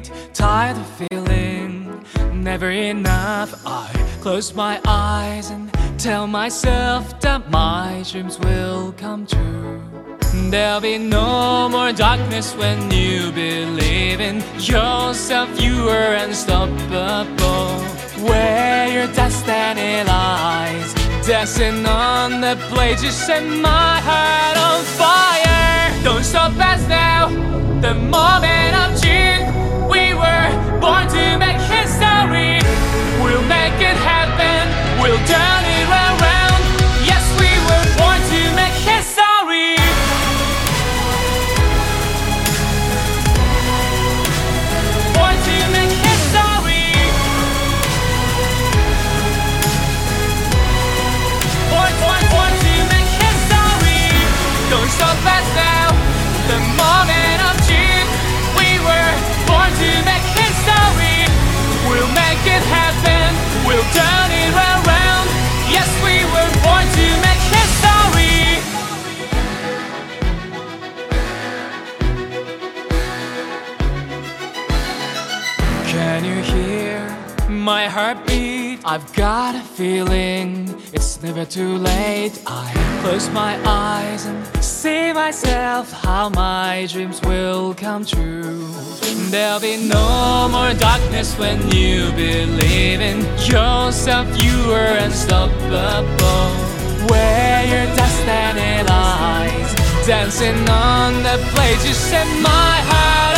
Tired of feeling never enough. I close my eyes and tell myself that my dreams will come true. There'll be no more darkness when you believe in yourself. You are unstoppable. Where your destiny lies, dancing on the blade, you set my heart on fire. Don't stop us now, the moment of June. We were born to make history. We'll make it happen, we'll turn it around. Yes, we were born to make history. Born to make history. Born to make history. Don't stop us now, the moment of June. We were born to make history. We'll make it happen, we'll turn it around. Yes, we were born to make history. Can you hear my heartbeat? I've got a feeling it's never too late. I close my eyes and see myself how my dreams will come true. There'll be no more darkness when you believe in yourself. You are unstoppable. Where your destiny lies, dancing on the blade, you set my heart